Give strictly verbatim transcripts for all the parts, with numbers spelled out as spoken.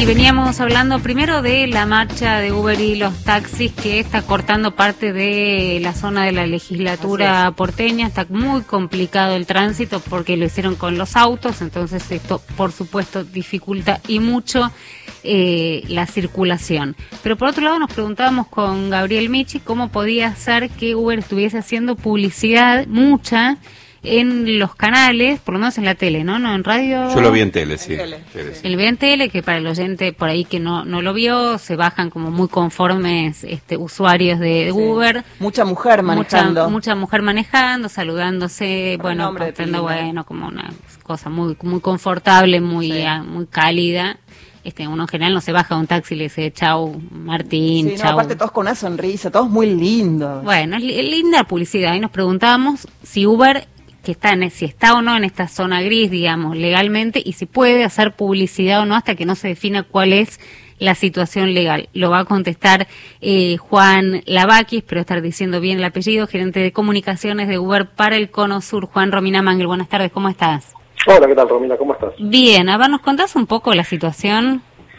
y veníamos hablando primero de la marcha de Uber y los taxis que está cortando parte de la zona de la legislatura porteña. Está muy complicado el tránsito porque lo hicieron con los autos, entonces esto por supuesto dificulta y mucho eh, la circulación. Pero por otro lado nos preguntábamos con Gabriel Michi cómo podía ser que Uber estuviese haciendo publicidad mucha en los canales, por lo menos en la tele, ¿no? No en radio. Yo lo vi en tele, sí. Tele. Tele, sí. El vi en tele, que para el oyente por ahí que no no lo vio, se bajan como muy conformes este usuarios de, de sí. Uber. Mucha mujer manejando. Mucha, mucha mujer manejando, saludándose, por bueno, pasando, bueno, como una cosa muy muy confortable, muy sí. a, muy cálida. Este, uno en general no se baja de un taxi y le dice chau Martín, sí, chau. No, aparte todos con una sonrisa, todos muy lindos. Bueno, es linda publicidad. Y nos preguntábamos si Uber que está en, si está o no en esta zona gris, digamos, legalmente, y si puede hacer publicidad o no hasta que no se defina cuál es la situación legal. Lo va a contestar eh, Juan Lavakis, espero estar diciendo bien el apellido, gerente de comunicaciones de Uber para el Cono Sur. Juan Romina Mangel, buenas tardes, ¿cómo estás? Hola, ¿qué tal, Romina? ¿Cómo estás? Bien, a ver, ¿nos contás un poco la situación?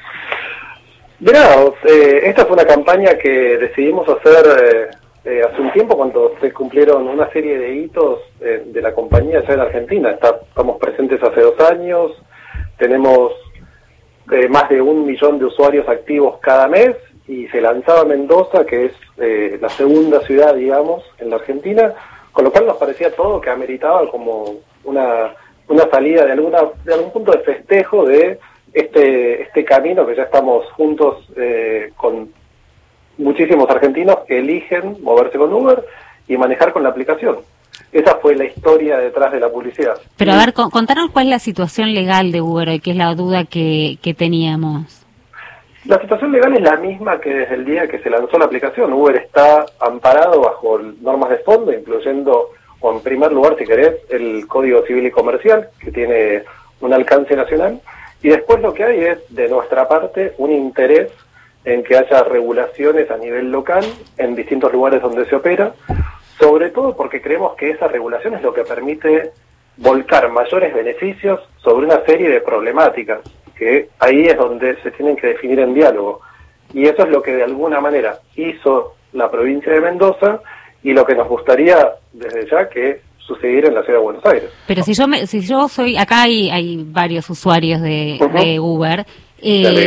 Mirá, eh, esta fue una campaña que decidimos hacer... Eh, Eh, hace un tiempo cuando se cumplieron una serie de hitos eh, de la compañía ya en Argentina. Está, estamos presentes hace dos años, tenemos eh, más de un millón de usuarios activos cada mes y se lanzaba Mendoza, que es eh, la segunda ciudad, digamos, en la Argentina, con lo cual nos parecía todo que ameritaba como una, una salida de alguna de algún punto de festejo de este, este camino que ya estamos juntos eh, con muchísimos argentinos que eligen moverse con Uber y manejar con la aplicación. Esa fue la historia detrás de la publicidad. Pero a ver, contanos cuál es la situación legal de Uber hoy, que es la duda que, que teníamos. La situación legal es la misma que desde el día que se lanzó la aplicación. Uber está amparado bajo normas de fondo, incluyendo, o en primer lugar, si querés, el Código Civil y Comercial, que tiene un alcance nacional, y después lo que hay es, de nuestra parte, un interés en que haya regulaciones a nivel local en distintos lugares donde se opera, sobre todo porque creemos que esa regulación es lo que permite volcar mayores beneficios sobre una serie de problemáticas, que ahí es donde se tienen que definir en diálogo. Y eso es lo que de alguna manera hizo la provincia de Mendoza y lo que nos gustaría desde ya que sucediera en la ciudad de Buenos Aires. Pero si yo me, si yo soy, acá hay, hay varios usuarios de, uh-huh. de Uber, Eh,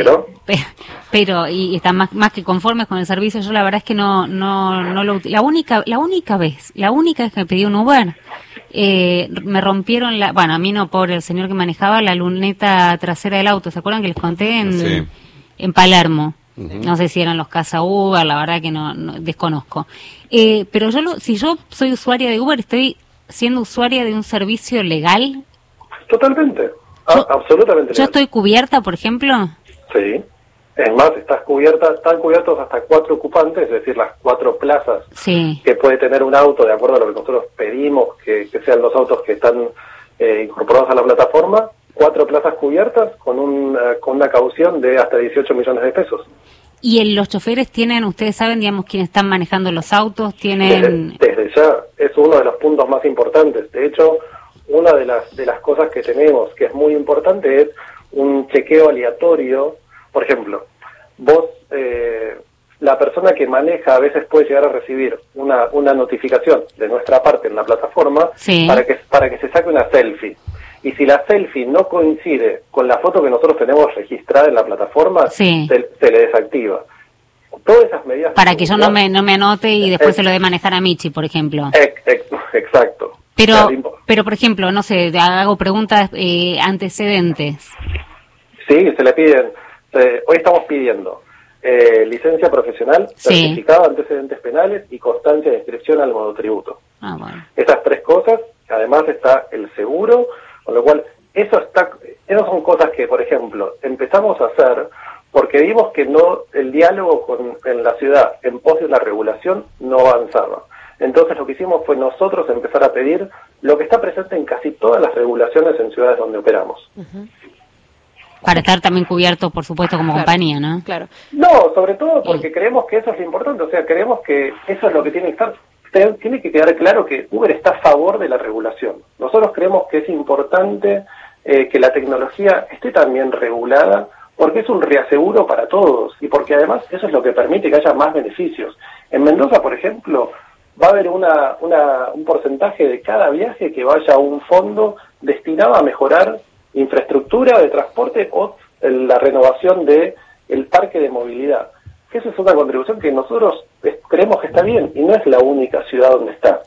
pero y, y están más más que conformes con el servicio. Yo la verdad es que no no no lo la única la única vez la única vez que me pedí un Uber eh, me rompieron la bueno a mí no, pobre el señor que manejaba, la luneta trasera del auto. ¿Se acuerdan que les conté en sí. en Palermo? Uh-huh. No sé si eran los Casa Uber, la verdad que no, no desconozco. Eh, pero yo lo, si yo soy usuaria de Uber, estoy siendo usuaria de un servicio legal. Totalmente. Yo, ah, absolutamente. ¿Yo estoy cubierta, por ejemplo? Sí. Es más, estás cubierta, están cubiertos hasta cuatro ocupantes, es decir, las cuatro plazas sí. que puede tener un auto, de acuerdo a lo que nosotros pedimos, que, que sean los autos que están eh, incorporados a la plataforma, cuatro plazas cubiertas con, un, uh, con una caución de hasta dieciocho millones de pesos. ¿Y en los choferes tienen, ustedes saben, digamos, quiénes están manejando los autos? Tienen Desde, desde ya, es uno de los puntos más importantes. De hecho, una de las de las cosas que tenemos que es muy importante es un chequeo aleatorio. Por ejemplo, vos, eh, la persona que maneja a veces puede llegar a recibir una una notificación de nuestra parte en la plataforma sí. para que para que se saque una selfie. Y si la selfie no coincide con la foto que nosotros tenemos registrada en la plataforma, sí. se, se le desactiva. Todas esas medidas... Para que yo no me no me anote y después eh, se lo dé manejar a Michi, por ejemplo. Ex, ex, exacto. Pero, pero por ejemplo, no sé, hago preguntas eh, antecedentes. Sí, se le piden, eh, hoy estamos pidiendo eh, licencia profesional, sí. certificado, antecedentes penales y constancia de inscripción al monotributo. Ah, bueno. Esas tres cosas, además está el seguro, con lo cual, eso está, esas son cosas que, por ejemplo, empezamos a hacer porque vimos que no el diálogo con, en la ciudad en pos de la regulación no avanzaba. Entonces lo que hicimos fue nosotros empezar a pedir lo que está presente en casi todas las regulaciones en ciudades donde operamos. Uh-huh. Para estar también cubierto, por supuesto, como claro, compañía, ¿no? Claro. No, sobre todo porque sí. creemos que eso es lo importante, o sea, creemos que eso es lo que tiene que estar, tiene que quedar claro que Uber está a favor de la regulación. Nosotros creemos que es importante eh, que la tecnología esté también regulada porque es un reaseguro para todos y porque además eso es lo que permite que haya más beneficios. En Mendoza, por ejemplo, va a haber una, una, un porcentaje de cada viaje que vaya a un fondo destinado a mejorar infraestructura de transporte o la renovación de el parque de movilidad. Que esa es una contribución que nosotros creemos que está bien y no es la única ciudad donde está.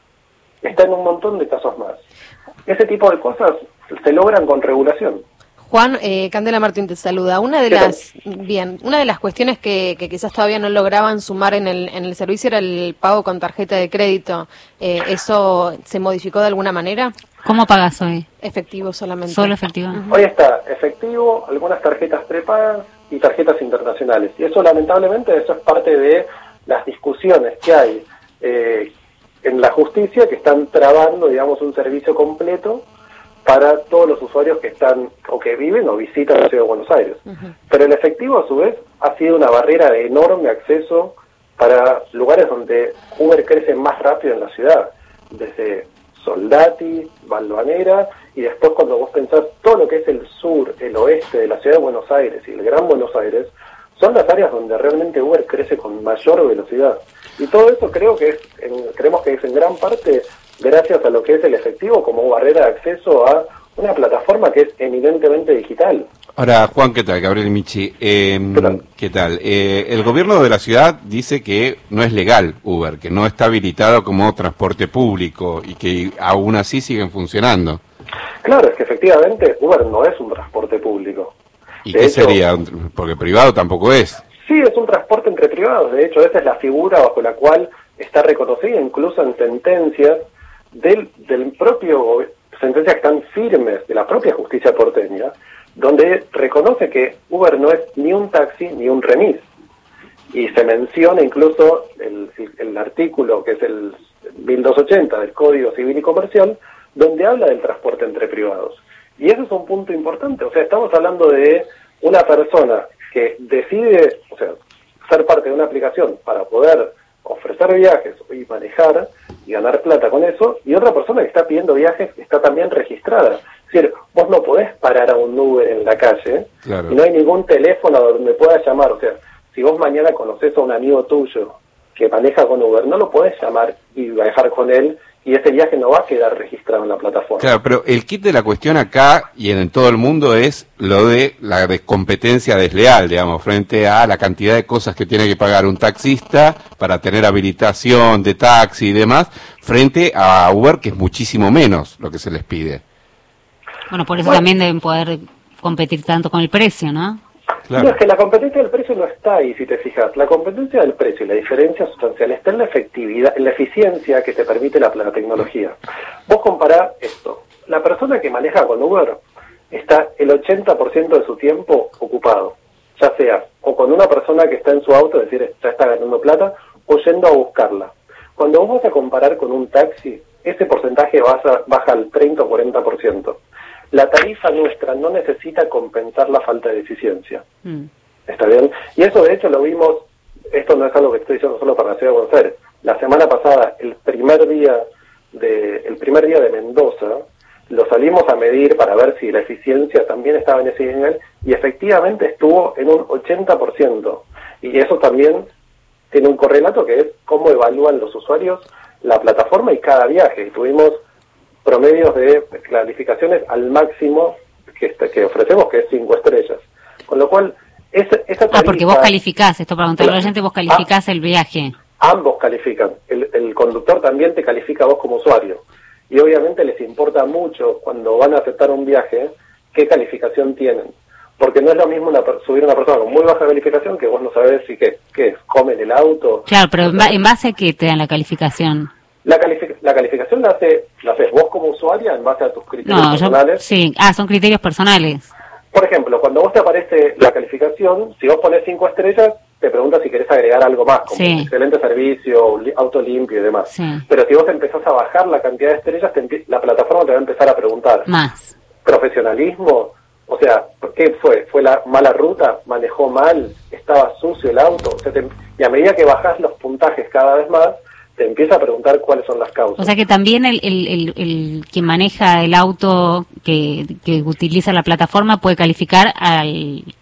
Está en un montón de casos más. Ese tipo de cosas se logran con regulación. Juan, eh, Candela Martín te saluda. Una de las bien, una de las cuestiones que, que quizás todavía no lograban sumar en el en el servicio era el pago con tarjeta de crédito. Eh, ¿Eso se modificó de alguna manera? ¿Cómo pagas hoy? Efectivo solamente. Solo efectivo. Uh-huh. Hoy está efectivo, algunas tarjetas prepagas y tarjetas internacionales. Y eso, lamentablemente, eso es parte de las discusiones que hay eh, en la justicia que están trabando, digamos, un servicio completo para todos los usuarios que están o que viven o visitan la ciudad de Buenos Aires. Uh-huh. Pero el efectivo, a su vez, ha sido una barrera de enorme acceso para lugares donde Uber crece más rápido en la ciudad, desde Soldati, Balvanera, y después cuando vos pensás todo lo que es el sur, el oeste de la ciudad de Buenos Aires y el Gran Buenos Aires, son las áreas donde realmente Uber crece con mayor velocidad. Y todo eso creo que es, en, creemos que es en gran parte gracias a lo que es el efectivo como barrera de acceso a una plataforma que es eminentemente digital. Ahora, Juan, ¿qué tal? Gabriel Michi. Eh, ¿Qué tal? ¿Qué tal? Eh, el gobierno de la ciudad dice que no es legal Uber, que no está habilitado como transporte público y que aún así siguen funcionando. Claro, es que efectivamente Uber no es un transporte público. ¿Y de qué hecho, sería? Porque privado tampoco es. Sí, es un transporte entre privados. De hecho, esa es la figura bajo la cual está reconocida incluso en sentencias del, del propio, sentencias tan firmes de la propia justicia porteña, donde reconoce que Uber no es ni un taxi ni un remis. Y se menciona incluso el, el, el artículo que es el mil doscientos ochenta del Código Civil y Comercial, donde habla del transporte entre privados. Y eso es un punto importante. O sea, estamos hablando de una persona que decide, o sea, ser parte de una aplicación para poder ofrecer viajes y manejar y ganar plata con eso, y otra persona que está pidiendo viajes que está también registrada. Es decir, vos no podés parar a un Uber en la calle, claro, y no hay ningún teléfono donde puedas llamar. O sea, si vos mañana conocés a un amigo tuyo que maneja con Uber, no lo podés llamar y viajar con él, y ese viaje no va a quedar registrado en la plataforma. Claro, pero el kit de la cuestión acá y en todo el mundo es lo de la de competencia desleal, digamos, frente a la cantidad de cosas que tiene que pagar un taxista para tener habilitación de taxi y demás, frente a Uber, que es muchísimo menos lo que se les pide. Bueno, por eso bueno, también deben poder competir tanto con el precio, ¿no? Claro. No, es que la competencia del precio no está ahí, si te fijas. La competencia del precio y la diferencia sustancial está en la efectividad, en la eficiencia que te permite la, la tecnología. Vos compará esto. La persona que maneja con Uber está el ochenta por ciento de su tiempo ocupado, ya sea o con una persona que está en su auto, es decir, ya está ganando plata, o yendo a buscarla. Cuando vos vas a comparar con un taxi, ese porcentaje baja, baja al treinta o cuarenta por ciento. La tarifa nuestra no necesita compensar la falta de eficiencia. Mm. ¿Está bien? Y eso, de hecho, lo vimos, esto no es algo que estoy diciendo solo para la ciudad de Buenos Aires. La semana pasada, el primer día de, el primer día de Mendoza, lo salimos a medir para ver si la eficiencia también estaba en ese nivel, y efectivamente estuvo en un ochenta por ciento. Y eso también tiene un correlato que es cómo evalúan los usuarios la plataforma y cada viaje. Y tuvimos promedios de calificaciones al máximo que, que ofrecemos, que es cinco estrellas. Con lo cual, esa, esa tarifa... Ah, porque vos calificás, esto para contarle a la gente, vos calificás ah, el viaje. Ambos califican. El, el conductor también te califica a vos como usuario. Y obviamente les importa mucho, cuando van a aceptar un viaje, qué calificación tienen. Porque no es lo mismo una, subir a una persona con muy baja calificación que vos no sabés si qué, qué es, come en el auto. Claro, pero ¿en, en base a qué te dan la calificación? La, calific la calificación la, hace, la haces vos como usuaria en base a tus criterios no, personales. Yo, sí, ah, son criterios personales. Por ejemplo, cuando vos te aparece la calificación, si vos pones cinco estrellas, te pregunta si querés agregar algo más, como sí, excelente servicio, auto limpio y demás. Sí. Pero si vos empezás a bajar la cantidad de estrellas, te la plataforma te va a empezar a preguntar. Más. Profesionalismo, o sea, ¿qué fue? ¿Fue la mala ruta? ¿Manejó mal? ¿Estaba sucio el auto? O sea, te, y a medida que bajás los puntajes cada vez más, te empieza a preguntar cuáles son las causas. O sea que también el, el, el, el quien maneja el auto que, que utiliza la plataforma puede calificar al,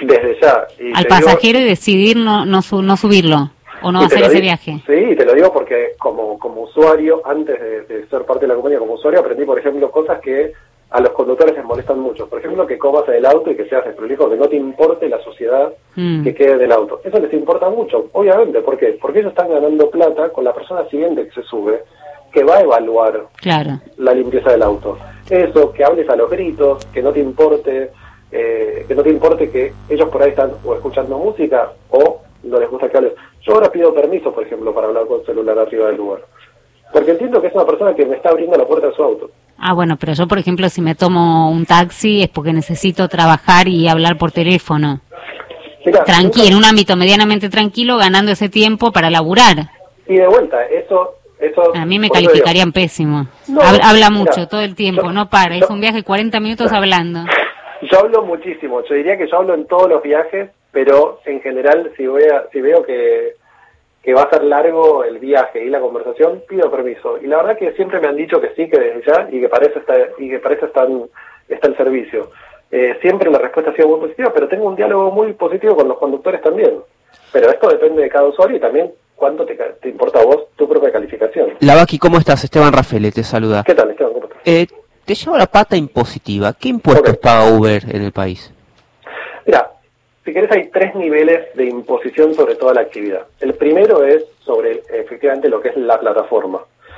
Desde ya. Y al pasajero digo, y decidir no no, su, no subirlo o no hacer ese digo, viaje. Sí, y te lo digo porque como, como usuario, antes de, de ser parte de la compañía como usuario, aprendí, por ejemplo, cosas que a los conductores les molestan mucho. Por ejemplo, que comas en el auto y que seas desprolijo, que no te importe la suciedad mm. que quede del auto. Eso les importa mucho, obviamente. ¿Por qué? Porque ellos están ganando plata con la persona siguiente que se sube, que va a evaluar claro. la limpieza del auto. Eso, que hables a los gritos, que no te importe, eh, que no te importe que ellos por ahí están o escuchando música o no les gusta que hables. Yo ahora pido permiso, por ejemplo, para hablar con celular arriba del lugar. Porque entiendo que es una persona que me está abriendo la puerta de su auto. Ah, bueno, pero yo, por ejemplo, si me tomo un taxi es porque necesito trabajar y hablar por teléfono. Mirá, tranquilo, nunca... en un ámbito medianamente tranquilo, ganando ese tiempo para laburar. Y de vuelta, eso... eso a mí me calificarían pésimo. No, habla, habla mucho, mirá, todo el tiempo, yo, no para. Yo, es un viaje de cuarenta minutos hablando. Yo hablo muchísimo. Yo diría que yo hablo en todos los viajes, pero en general, si, voy a, si veo que... que va a ser largo el viaje y la conversación, pido permiso. Y la verdad que siempre me han dicho que sí, que desde ya, y que para eso está, y que para eso está, está el servicio. Eh, siempre la respuesta ha sido muy positiva, pero tengo un diálogo muy positivo con los conductores también. Pero esto depende de cada usuario y también cuánto te, te importa a vos tu propia calificación. Lavaki, ¿cómo estás? Esteban Rafele te saluda. ¿Qué tal, Esteban? ¿Cómo estás? Eh, te llevo la pata impositiva. ¿Qué impuestos okay. paga Uber en el país? Mira, si querés, hay tres niveles de imposición sobre toda la actividad. El primero es sobre, efectivamente, lo que es la plataforma.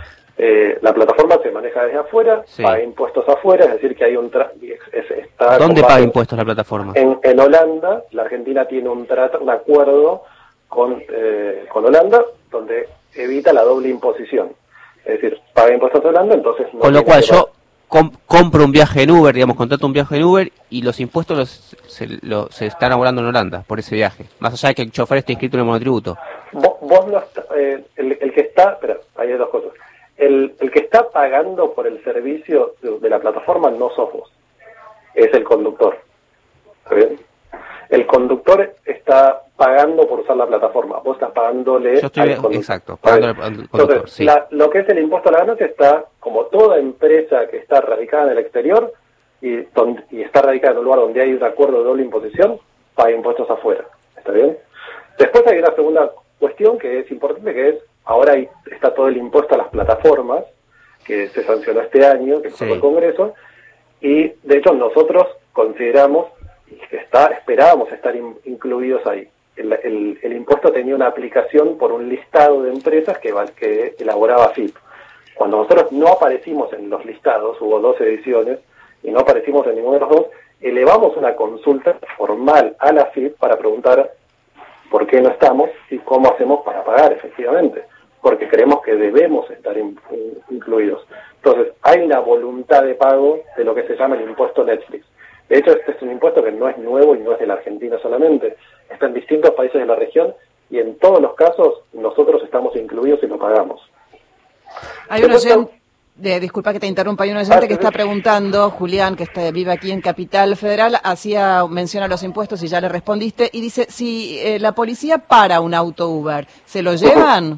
Eh, la plataforma se maneja desde afuera, sí. paga impuestos afuera, es decir, que hay un... Tra es, está ¿Dónde paga impuestos la plataforma? En, en Holanda, la Argentina tiene un, trato, un acuerdo con, eh, con Holanda, donde evita la doble imposición. Es decir, paga impuestos a Holanda, entonces... No con lo cual yo... Com compro un viaje en Uber, digamos, contrato un viaje en Uber y los impuestos los, se, lo, se están abonando en Holanda por ese viaje, más allá de que el chofer esté inscrito en el monotributo. Vos, vos no está, eh, el, el que está, espera, hay dos cosas. El, el que está pagando por el servicio de, de la plataforma no sos vos, es el conductor. ¿Está bien? El conductor está pagando por usar la plataforma, vos estás pagándole Yo estoy, al conductor. Exacto, pagándole al conductor. Entonces, sí. la, lo que es el impuesto a la ganancia está, como toda empresa que está radicada en el exterior y, donde, y está radicada en un lugar donde hay un acuerdo de doble imposición, paga impuestos afuera. ¿Está bien? Después hay una segunda cuestión que es importante, que es, ahora hay, está todo el impuesto a las plataformas, que se sancionó este año, que fue sí. el Congreso, y de hecho nosotros consideramos que está, esperábamos estar in, incluidos ahí. El, el, el impuesto tenía una aplicación por un listado de empresas que, que elaboraba F I P. Cuando nosotros no aparecimos en los listados, hubo dos ediciones, y no aparecimos en ninguno de los dos, elevamos una consulta formal a la F I P para preguntar por qué no estamos y cómo hacemos para pagar efectivamente, porque creemos que debemos estar in, in, incluidos. Entonces, hay una voluntad de pago de lo que se llama el impuesto Netflix. De hecho, este es un impuesto que no es nuevo y no es de la Argentina solamente. Está en distintos países de la región y en todos los casos nosotros estamos incluidos y lo pagamos. Hay un oyente, de, disculpa que te interrumpa, hay un oyente que está preguntando, Julián, que está, vive aquí en Capital Federal, hacía mención a los impuestos y ya le respondiste, y dice, si eh, la policía para un auto Uber, ¿se lo llevan?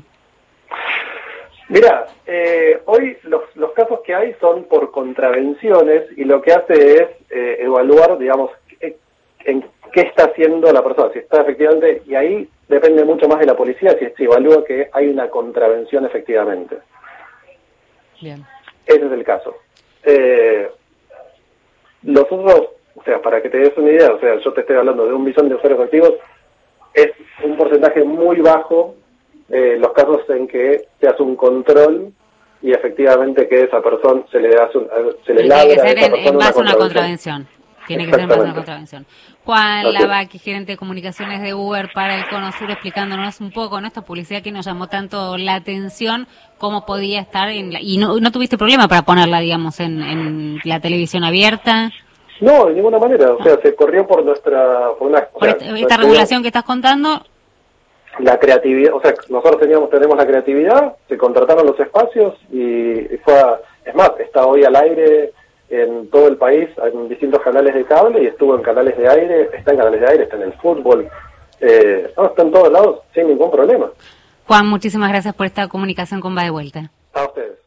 Mira, eh, hoy los, los casos que hay son por contravenciones y lo que hace es eh, evaluar, digamos, en, en qué está haciendo la persona, si está efectivamente, y ahí depende mucho más de la policía si se evalúa que hay una contravención efectivamente. Bien. Ese es el caso. Eh, los otros, o sea, para que te des una idea, o sea, yo te estoy hablando de un millón de usuarios activos, es un porcentaje muy bajo. Eh, los casos en que se hace un control y efectivamente que esa persona se le hace un, se le labra Tiene que ser a esa en, persona en base a una una contravención. contravención. Tiene que ser en base a una contravención. Juan Lavaki, gerente de comunicaciones de Uber para el Cono Sur, explicándonos un poco, ¿no? Esta publicidad que nos llamó tanto la atención, cómo podía estar en la, y no, no tuviste problema para ponerla, digamos, en, en la televisión abierta. No, de ninguna manera. O sea, se corrió por nuestra, por una, por o sea, esta, esta regulación que estás contando. La creatividad, o sea, nosotros teníamos tenemos la creatividad, se contrataron los espacios y fue, a, es más, está hoy al aire en todo el país, en distintos canales de cable y estuvo en canales de aire, está en canales de aire, está en el fútbol, eh, no, está en todos lados sin ningún problema. Juan, muchísimas gracias por esta comunicación con Va de Vuelta. A ustedes.